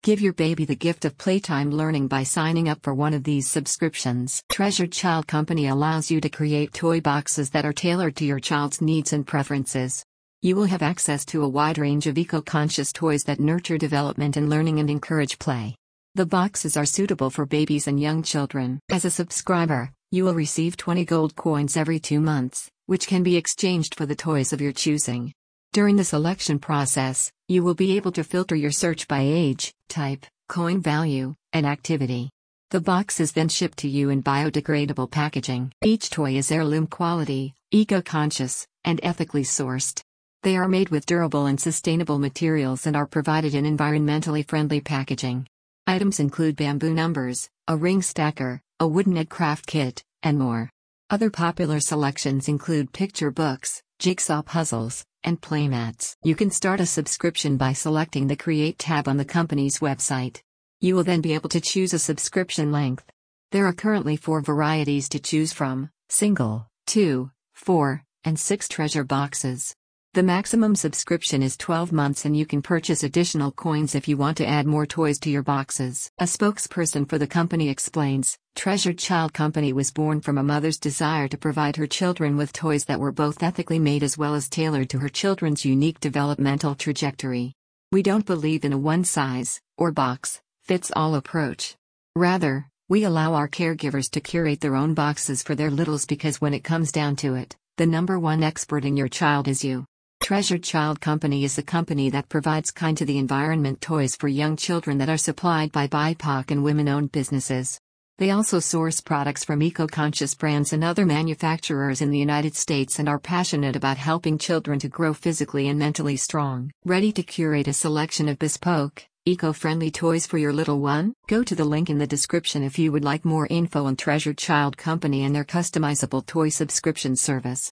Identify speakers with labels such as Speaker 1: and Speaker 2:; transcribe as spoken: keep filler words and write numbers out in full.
Speaker 1: Give your baby the gift of playtime learning by signing up for one of these subscriptions. Treasured Child Company allows you to create toy boxes that are tailored to your child's needs and preferences. You will have access to a wide range of eco-conscious toys that nurture development and learning and encourage play. The boxes are suitable for babies and young children. As a subscriber, you will receive twenty gold coins every two months, which can be exchanged for the toys of your choosing. During the selection process, you will be able to filter your search by age, type, coin value, and activity. The box is then shipped to you in biodegradable packaging. Each toy is heirloom quality, eco-conscious, and ethically sourced. They are made with durable and sustainable materials and are provided in environmentally friendly packaging. Items include bamboo numbers, a ring stacker, a wooden egg craft kit, and more. Other popular selections include picture books, jigsaw puzzles, and playmats. You can start a subscription by selecting the Create tab on the company's website. You will then be able to choose a subscription length. There are currently four varieties to choose from: single, two, four, and six treasure boxes. The maximum subscription is twelve months and you can purchase additional coins if you want to add more toys to your boxes. A spokesperson for the company explains, Treasured Child Company was born from a mother's desire to provide her children with toys that were both ethically made as well as tailored to her children's unique developmental trajectory. We don't believe in a one-size-or-box-fits-all approach. Rather, we allow our caregivers to curate their own boxes for their littles because when it comes down to it, the number one expert in your child is you. Treasured Child Company is a company that provides kind to the environment toys for young children that are supplied by B I P O C and women-owned businesses. They also source products from eco-conscious brands and other manufacturers in the United States and are passionate about helping children to grow physically and mentally strong. Ready to curate a selection of bespoke, eco-friendly toys for your little one? Go to the link in the description if you would like more info on Treasured Child Company and their customizable toy subscription service.